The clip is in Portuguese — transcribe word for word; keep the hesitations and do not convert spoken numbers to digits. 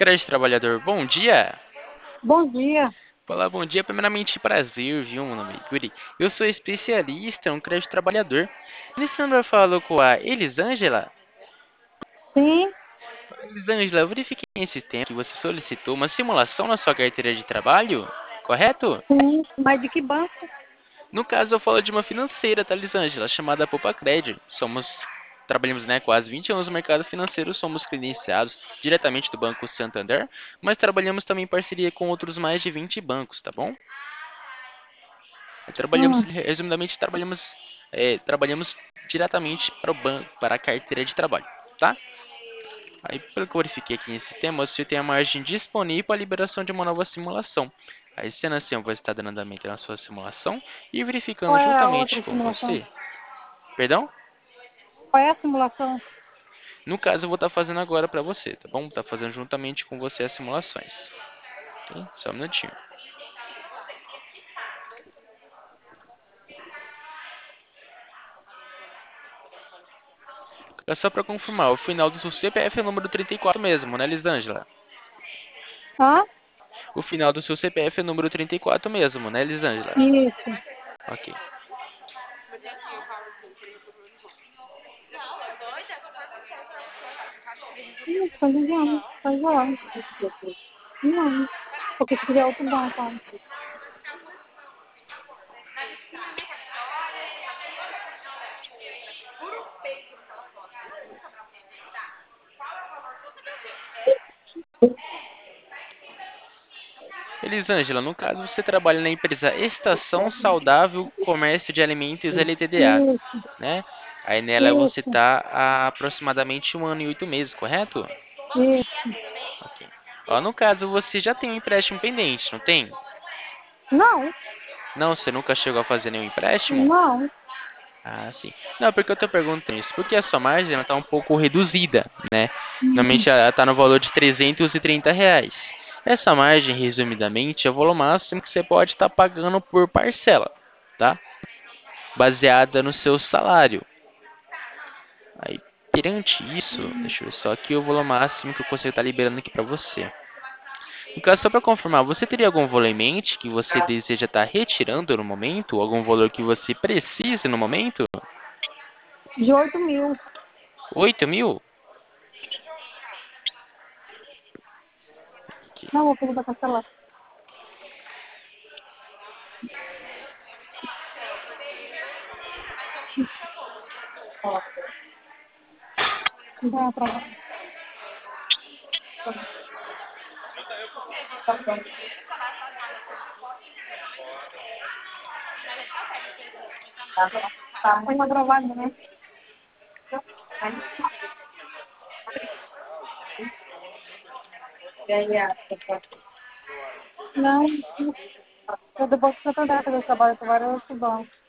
Crédito Trabalhador, bom dia. Bom dia. Olá, bom dia. Primeiramente, prazer, viu, meu nome é Yuri. Eu sou especialista em crédito trabalhador. Alessandra falou com a Elisângela. Sim, Elisângela, eu verifiquei nesse tempo que você solicitou uma simulação na sua carteira de trabalho, correto? sim. Mas de que banco? No caso, eu falo de uma financeira, tá, Elisângela, chamada Poupa Cred. Somos, trabalhamos, né, quase vinte anos no mercado financeiro, somos credenciados diretamente do Banco Santander, mas trabalhamos também em parceria com outros mais de vinte bancos, tá bom? Trabalhamos, Hum, resumidamente, trabalhamos, é, trabalhamos diretamente para o banco, para a carteira de trabalho, tá? Aí, pelo que eu verifiquei aqui em sistema, você tem a margem disponível para a liberação de uma nova simulação. Aí, sendo assim, eu vou estar dando andamento na sua simulação e verificando qual é a juntamente outra com simulação? você. Perdão? Qual é a simulação? No caso, eu vou estar fazendo agora para você, tá bom? Vou estar fazendo juntamente com você as simulações. Ok? Só um minutinho. É só para confirmar, o final do seu C P F é o número trinta e quatro mesmo, né, Lisângela? Hã? O final do seu C P F é o número trinta e quatro mesmo, né, Lisângela? Isso. Ok. Ih, tá ligando. Tá ligando. Não. Porque se quiser outro banco. Ó. Elisângela, no caso você trabalha na empresa Estação Saudável Comércio de Alimentos L T D A, Isso, né? Aí nela você isso, está há aproximadamente um ano e oito meses, correto? isso. Ok. Ó, no caso você já tem um empréstimo pendente, não tem? Não, Não, você nunca chegou a fazer nenhum empréstimo? não. Ah, sim. Não, porque eu tô perguntando isso, porque a sua margem ela tá um pouco reduzida, né? Hum, Normalmente ela está no valor de trezentos e trinta reais. Essa margem, resumidamente, é o valor máximo que você pode estar pagando por parcela, tá? Baseada no seu salário. Aí, perante isso, deixa eu ver só aqui o valor máximo que eu consigo estar liberando aqui para você. No caso, só para confirmar, você teria algum valor em mente que você deseja estar retirando no momento? Algum valor que você precise no momento? de oito mil. Oito mil? Aqui. Não, vou pedir pra cancelar. Ó, dá pra... Tá bom. Tá bom. Tá, foi uma gravada, né? Não, eu depois que eu tô dentro do trabalho, eu trabalho no banco.